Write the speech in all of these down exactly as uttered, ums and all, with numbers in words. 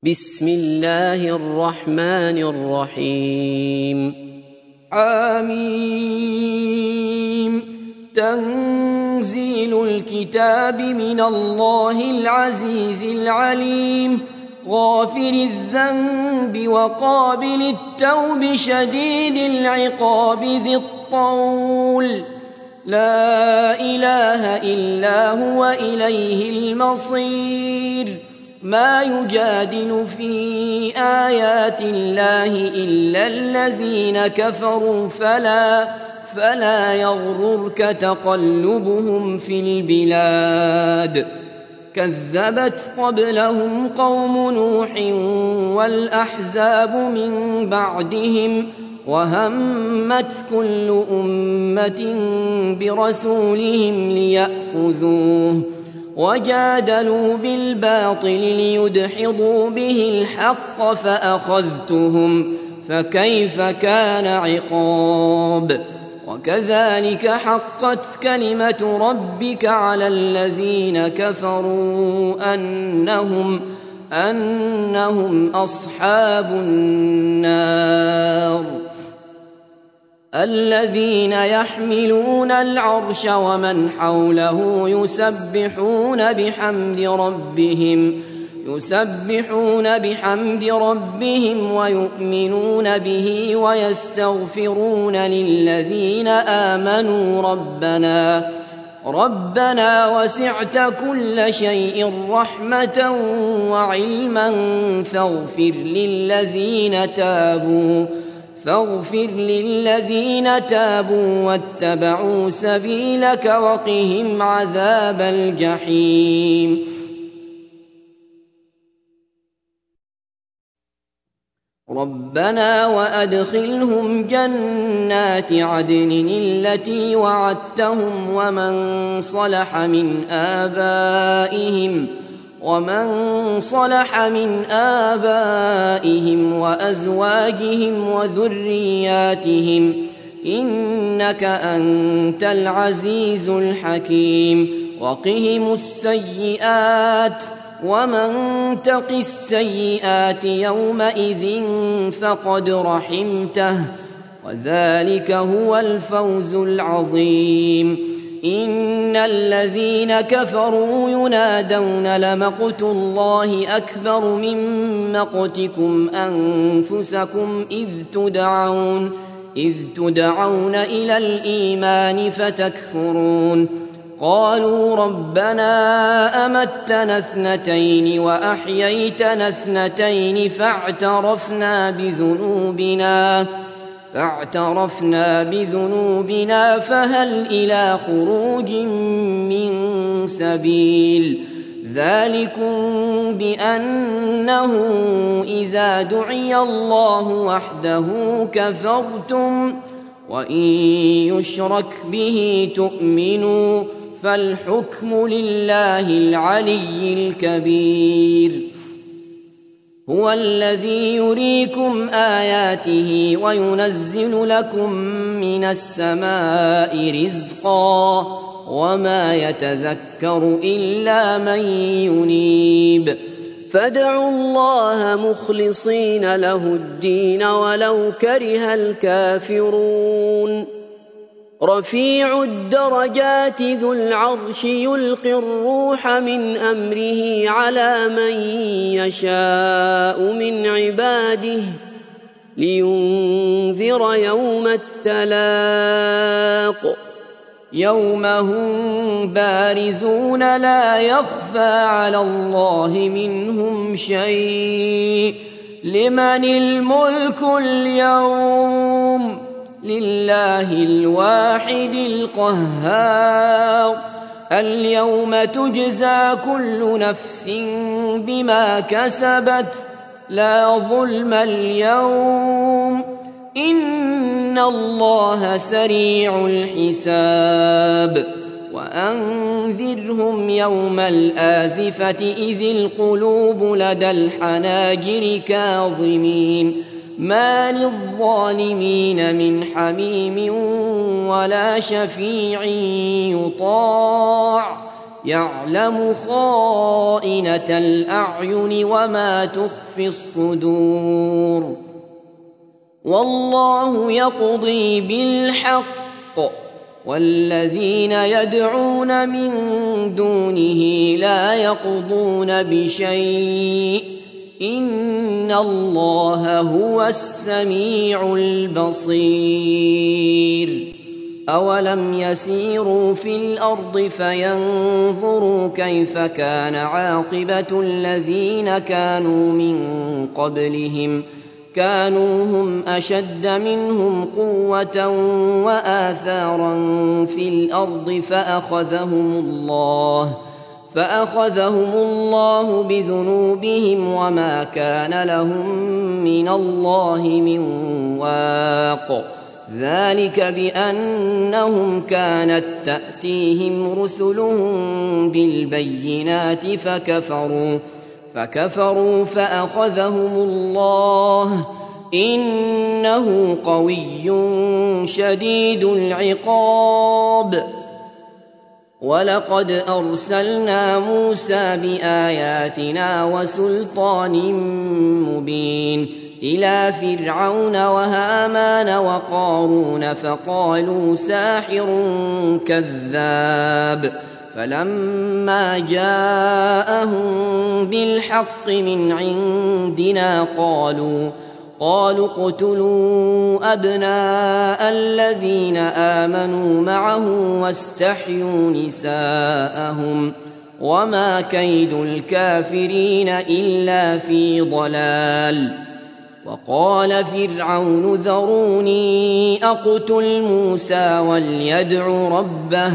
بسم الله الرحمن الرحيم. آمين. تنزيل الكتاب من الله العزيز العليم، غافر الذنب وقابل التوب شديد العقاب ذي الطول، لا إله إلا هو إليه المصير. ما يجادل في آيات الله إلا الذين كفروا فلا فلا يغررك تقلبهم في البلاد. كذبت قبلهم قوم نوح والأحزاب من بعدهم، وهمت كل أمة برسولهم ليأخذوه، وجادلوا بالباطل ليدحضوا به الحق فأخذتهم، فكيف كان عقاب. وكذلك حقت كلمة ربك على الذين كفروا أنهم أنهم أصحاب النار. الذين يحملون العرش ومن حوله يسبحون بحمد ربهم يسبحون بحمد ربهم ويؤمنون به ويستغفرون للذين آمنوا ربنا ربنا وسعت كل شيء رحمة وعلما فاغفر للذين تابوا فاغفر للذين تابوا واتبعوا سبيلك وقهم عذاب الجحيم. ربنا وأدخلهم جنات عدن التي وعدتهم ومن صلح من آبائهم ومن صلح من آبائهم وأزواجهم وذرياتهم إنك أنت العزيز الحكيم. وقهم السيئات ومن تق السيئات يومئذ فقد رحمته، وذلك هو الفوز العظيم. إن الذين كفروا ينادون لمقت الله أكبر من مقتكم أنفسكم إذ تدعون إذ تدعون إلى الإيمان فتكفرون. قالوا ربنا أمتنا اثنتين وأحييتنا اثنتين فاعترفنا بذنوبنا فاعترفنا بذنوبنا فهل إلى خروج من سبيل. ذلكم بأنه إذا دعي الله وحده كفرتم وإن يشرك به تؤمنوا فالحكم لله العلي الكبير. هو الذي يريكم آياته وينزل لكم من السماء رزقا وما يتذكر إلا من ينيب. فادعوا الله مخلصين له الدين ولو كره الكافرون. رفيع الدرجات ذو العرش يلقي الروح من أمره على من يشاء من عباده لينذر يوم التلاق. يوم هم بارزون لا يخفى على الله منهم شيء. لمن الملك اليوم؟ لله الواحد القهار. اليوم تجزى كل نفس بما كسبت لا ظلم اليوم إن الله سريع الحساب. وأنذرهم يوم الآزفة إذ القلوب لدى الحناجر كاظمين ما للظالمين من حميم ولا شفيع يطاع يعلم خائنة الأعين وما تخفي الصدور والله يقضي بالحق والذين يدعون من دونه لا يقضون بشيء إن الله هو السميع البصير أولم يسيروا في الأرض فينظروا كيف كان عاقبة الذين كانوا من قبلهم كانوا هم أشد منهم قوة وآثارا في الأرض فأخذهم الله فأخذهم الله بذنوبهم وما كان لهم من الله من واق ذلك بأنهم كانت تأتيهم رسلهم بالبينات فكفروا فكفروا فأخذهم الله إنه قوي شديد العقاب ولقد أرسلنا موسى بآياتنا وسلطان مبين إلى فرعون وهامان وقارون فقالوا ساحر كذاب فلما جاءهم بالحق من عندنا قالوا قالوا اقتلوا أبناء الذين آمنوا معه واستحيوا نساءهم وما كيد الكافرين إلا في ضلال وقال فرعون ذروني أقتل موسى وليدع ربه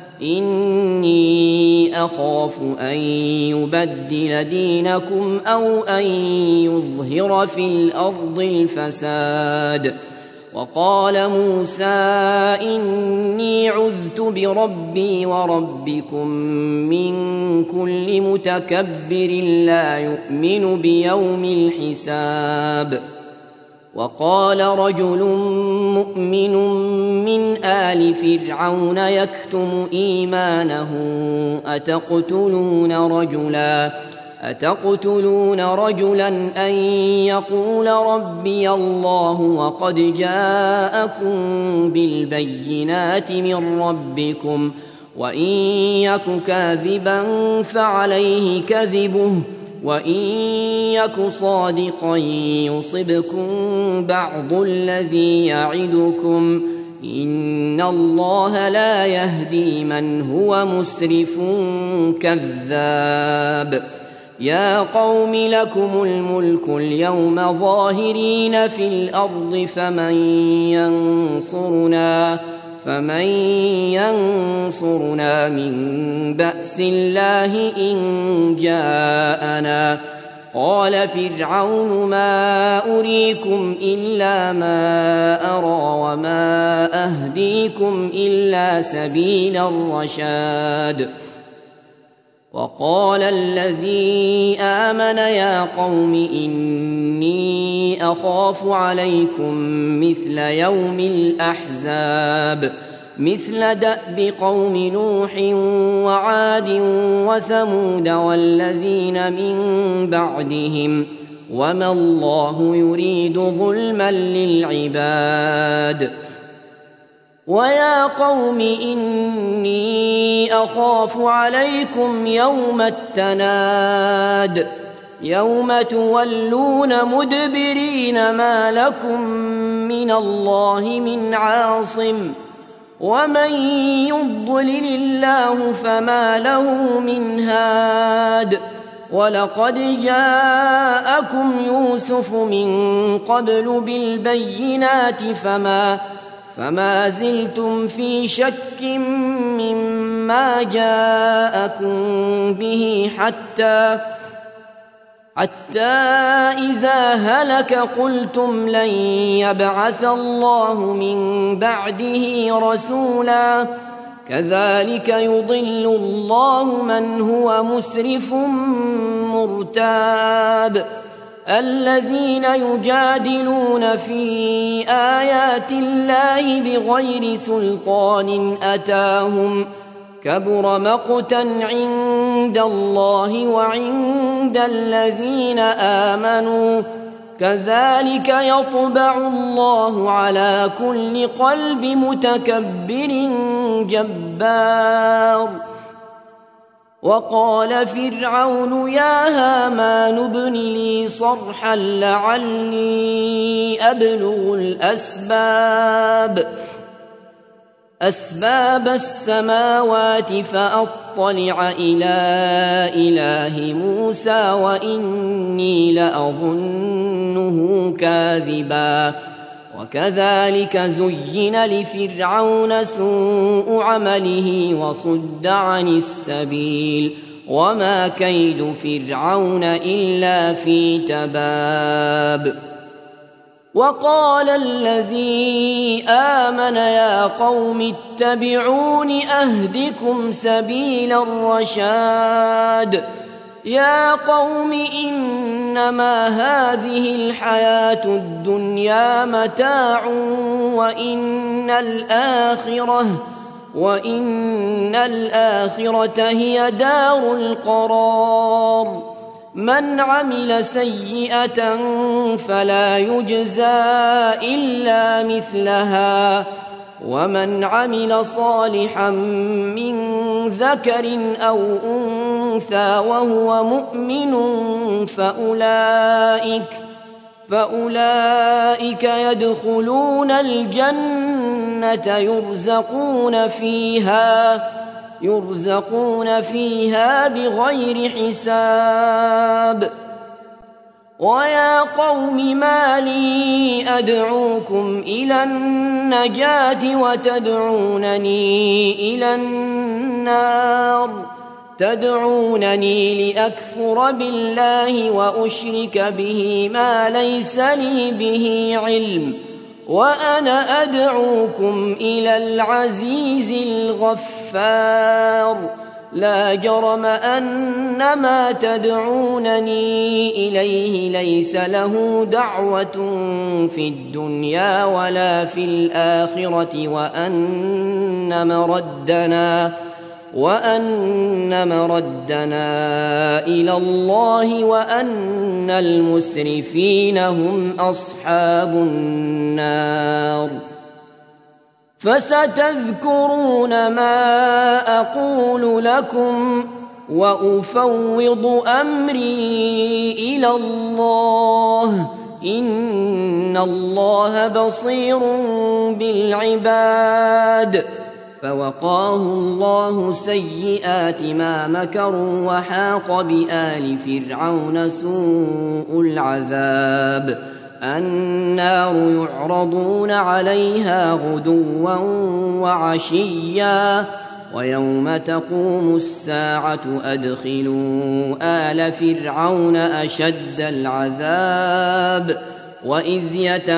إني أخاف أن يبدل دينكم أو أن يظهر في الأرض الفساد وقال موسى إني عذت بربي وربكم من كل متكبر لا يؤمن بيوم الحساب وقال رجل مؤمن من آل فرعون يكتم إيمانه أتقتلون رجلا أتقتلون رجلا أن يقول ربي الله وقد جاءكم بالبينات من ربكم وإن يك كاذبا فعليه كذبه وإن يك صادقا يصبكم بعض الذي يعدكم إن الله لا يهدي من هو مسرف كذاب يا قوم لكم الملك اليوم ظاهرين في الأرض فمن ينصرنا فمن ينصرنا من بأس الله إن جاءنا قال فرعون ما أريكم إلا ما أرى وما أهديكم إلا سبيل الرشاد وقال الذي آمن يا قوم إني أخاف عليكم مثل يوم الأحزاب مثل دأب قوم نوح وعاد وثمود والذين من بعدهم وما الله يريد ظلما للعباد ويا قوم إني أخاف عليكم يوم التناد يوم تولون مدبرين ما لكم من الله من عاصم ومن يضلل الله فما له من هاد ولقد جاءكم يوسف من قبل بالبينات فما فما زلتم في شك مما جاءكم به حتى حتى إذا هلك قلتم لن يبعث الله من بعده رسولا كذلك يضل الله من هو مسرف مرتاب الذين يجادلون في آيات الله بغير سلطان أتاهم كبر مقتا عند الله وعند الذين آمنوا كذلك يطبع الله على كل قلب متكبر جبار. وقال فرعون يا هامان ابن لي صرحا لعلي أبلغ الأسباب أسباب السماوات فأطلع إلى إله موسى وإني لأظنه كاذبا. وكذلك زين لفرعون سوء عمله وصد عن السبيل وما كيد فرعون إلا في تباب. وقال الذي آمن يا قوم اتبعون أهدكم سبيل الرشاد. يا قوم إنما هذه الحياة الدنيا متاع وإن الآخرة وإن الآخرة هي دار القرار. من عمل سيئة فلا يجزى إلا مثلها ومن عمل صالحا من ذكر أو أنثى وهو مؤمن فأولئك فأولئك يدخلون الجنة يرزقون فيها يرزقون فيها بغير حساب. ويا قوم ما لي أدعوكم إلى النجاة وتدعونني إلى النار تدعونني لأكفر بالله وأشرك به ما ليس لي به علم وأنا أدعوكم إلى العزيز الغفار. لا جرم أن ما تدعونني إليه ليس له دعوة في الدنيا ولا في الآخرة وأن مردنا وأن مردنا إلى الله وأن المسرفين هم أصحاب النار. فستذكرون ما أقول لكم وأفوض أمري إلى الله إن الله بصير بالعباد. فوقاه الله سيئات ما مكروا وحاق بآل فرعون سوء العذاب. النار يعرضون عليها غدوا وعشيا ويوم تقوم الساعة أدخلوا آل فرعون أشد العذاب. وإذ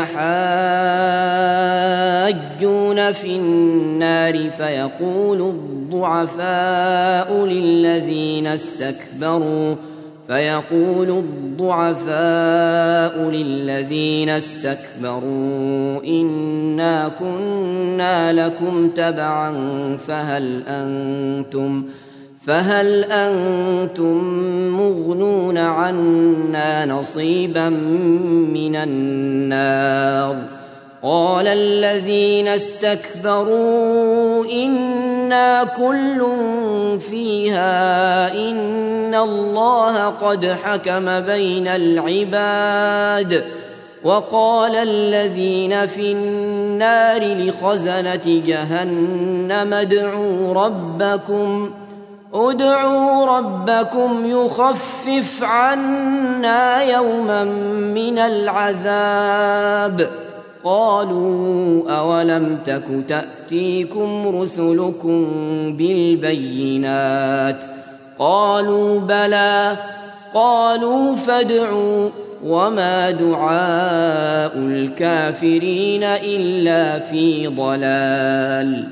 يتحاجون في النار فيقول الضعفاء للذين استكبروا فيقول الضعفاء للذين استكبروا إنا كنا لكم تبعا فهل أنتم فهل أنتم مغنون عنا نصيبا من النار. قال الذين استكبروا إنا كل فيها إن الله قد حكم بين العباد. وقال الذين في النار لخزنة جهنم ادعوا ربكم ادعوا ربكم يخفف عنا يوما من العذاب. قالوا أولم تك تأتيكم رسلكم بالبينات قالوا بلى قالوا فادعوا وما دعاء الكافرين إلا في ضلال.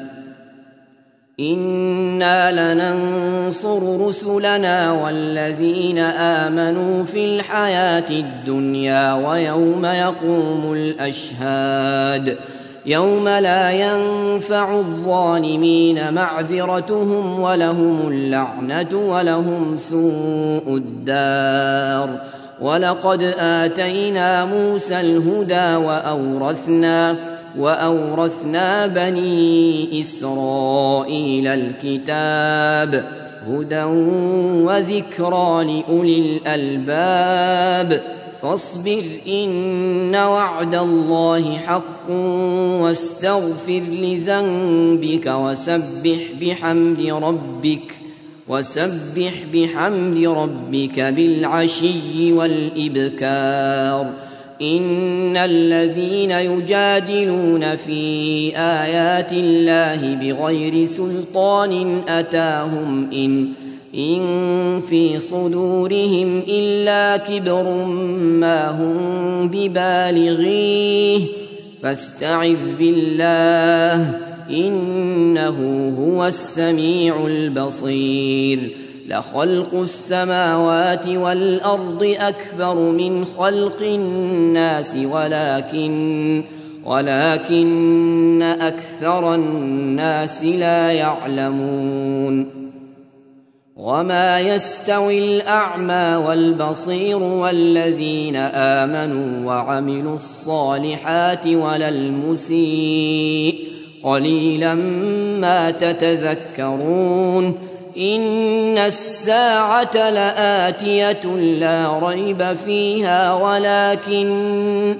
إنا لننصر رسلنا والذين آمنوا في الحياة الدنيا ويوم يقوم الأشهاد. يوم لا ينفع الظالمين معذرتهم ولهم اللعنة ولهم سوء الدار. ولقد آتينا موسى الهدى وأورثنا وأورثنا بني إسرائيل الكتاب هدى وذكرى لأولي الألباب. فاصبر إن وعد الله حق واستغفر لذنبك وسبح بحمد ربك وسبح بحمد ربك بالعشي والإبكار. إن الذين يجادلون في آيات الله بغير سلطان أتاهم إن إن في صدورهم إلا كبر ما هم ببالغيه فاستعذ بالله إنه هو السميع البصير. لخلق السماوات والأرض أكبر من خلق الناس ولكن ولكن أكثر الناس لا يعلمون. وما يستوي الأعمى والبصير والذين آمنوا وعملوا الصالحات ولا المسيء قليلا ما تتذكرون. إن الساعة لآتية لا ريب فيها ولكن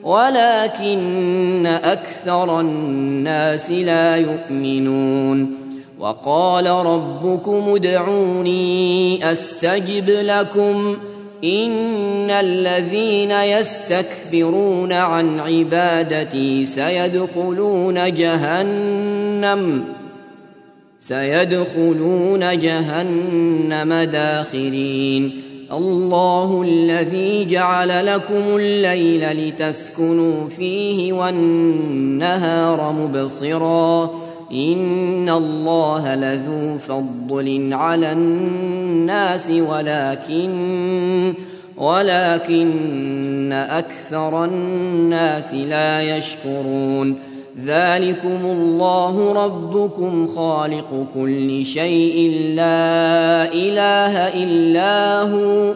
ولكن أكثر الناس لا يؤمنون. وقال ربكم ادعوني أستجب لكم إن الذين يستكبرون عن عبادتي سيدخلون جهنم سيدخلون جهنم داخرين. الله الذي جعل لكم الليل لتسكنوا فيه والنهار مبصرا إن الله لذو فضل على الناس ولكن ولكن أكثر الناس لا يشكرون. ذلكم الله ربكم خالق كل شيء لا إله إلا هو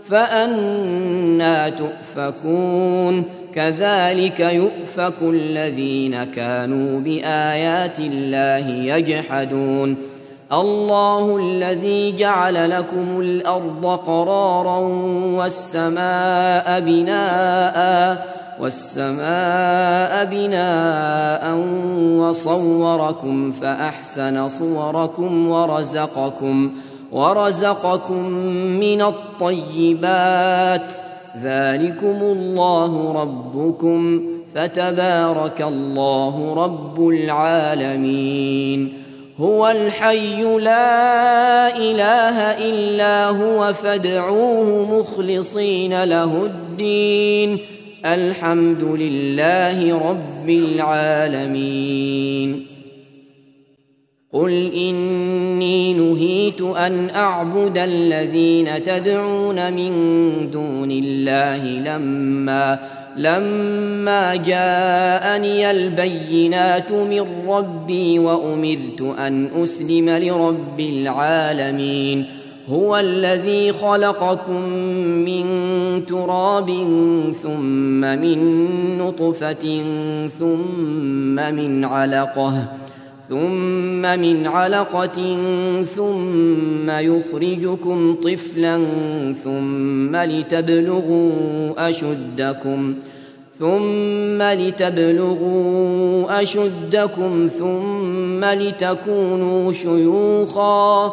فأنى تؤفكون. كذلك يؤفك الذين كانوا بآيات الله يجحدون. الله الذي جعل لكم الأرض قرارا والسماء بناء والسماء بناء وصوركم فأحسن صوركم ورزقكم ورزقكم من الطيبات. ذلكم الله ربكم فتبارك الله رب العالمين. هو الحي لا إله إلا هو فادعوه مخلصين له الدين الحمد لله رب العالمين. قل إني نهيت أن أعبد الذين تدعون من دون الله لما لما جاءني البينات من ربي وأمرت أن أسلم لرب العالمين. هو الذي خلقكم من تراب ثم من نطفة ثم من علقة ثم من علقة ثم يخرجكم طفلا ثم لتبلغوا أشدكم ثم لتبلغوا أشدكم ثم لتكونوا شيوخا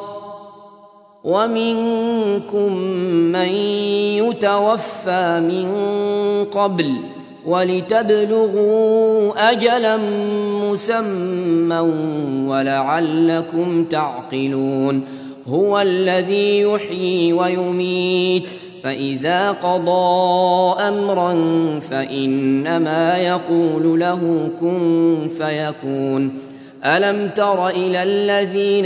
ومنكم من يتوفى من قبل ولتبلغوا أجلا مسمى ولعلكم تعقلون. هو الذي يحيي ويميت فإذا قضى أمرا فإنما يقول له كن فيكون. ألم تر إلى الذين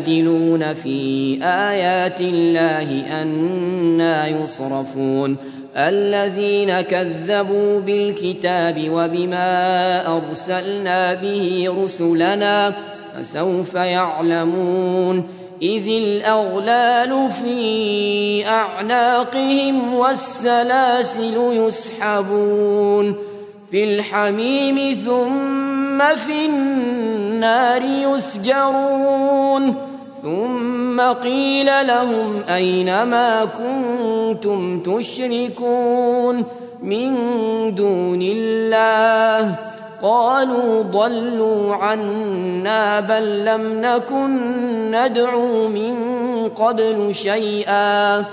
يجادلون في آيات الله أنى يصرفون الذين كذبوا بالكتاب وبما أرسلنا به رسلنا فسوف يعلمون إذ الأغلال في أعناقهم والسلاسل يسحبون في الحميم ثم في النار يسجرون ثم قيل لهم أين ما كنتم تشركون من دون الله قالوا ضلوا عنا بل لم نكن ندعو من قبل شيئا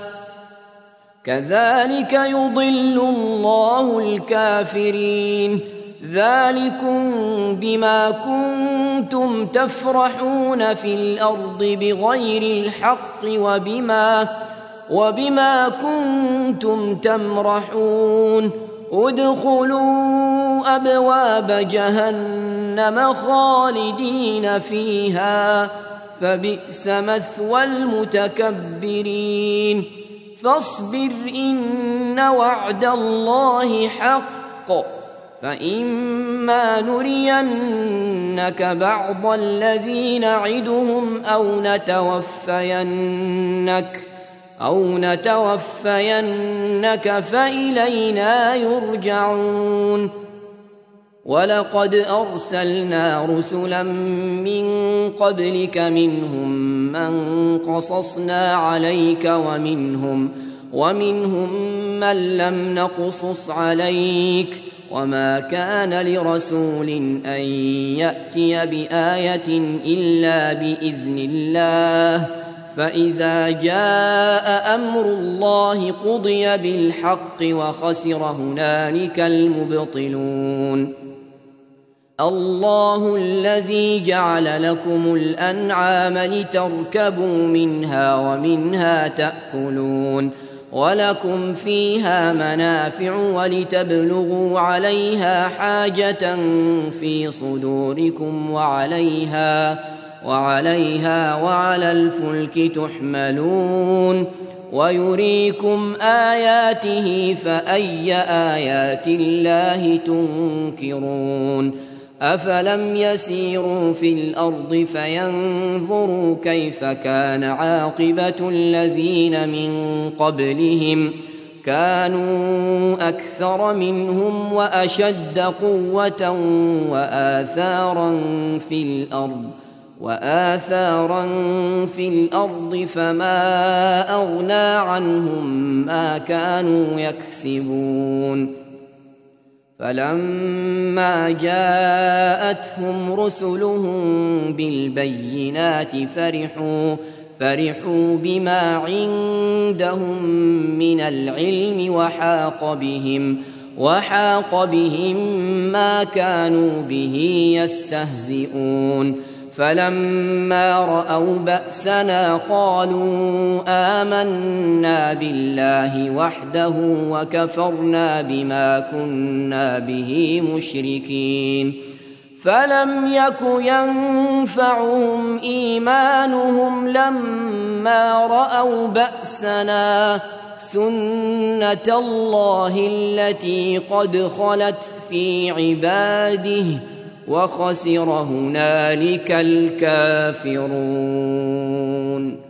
كذلك يضل الله الكافرين ذلكم بما كنتم تفرحون في الأرض بغير الحق وبما, وبما كنتم تمرحون ادخلوا أبواب جهنم خالدين فيها فبئس مثوى المتكبرين فاصبر إن وعد الله حق فإما نرينك بعض الذي نعدهم أو نتوفينك أو نتوفينك فإلينا يرجعون ولقد أرسلنا رسلا من قبلك منهم من قصصنا عليك ومنهم, ومنهم من لم نقصص عليك وما كان لرسول أن يأتي بآية إلا بإذن الله فإذا جاء أمر الله قضي بالحق وخسر هنالك المبطلون الله الذي جعل لكم الأنعام لتركبوا منها ومنها تأكلون ولكم فيها منافع ولتبلغوا عليها حاجة في صدوركم وعليها وعليها وعلى الفلك تحملون ويريكم آياته فأي آيات الله تنكرون أفلم يسيروا في الأرض فينظروا كيف كان عاقبة الذين من قبلهم كانوا أكثر منهم وأشد قوة وآثارا في الأرض وآثارا في الأرض فما أغنى عنهم ما كانوا يكسبون فلما جاءتهم رسلهم بالبينات فرحوا فرحوا بما عندهم من العلم وحاق بهم وحاق بهم ما كانوا به يستهزئون فلما رأوا بأسنا قالوا آمنا بالله وحده وكفرنا بما كنا به مشركين فلم يك ينفعهم إيمانهم لما رأوا بأسنا سنة الله التي قد خلت في عباده وخسر هنالك الكافرون.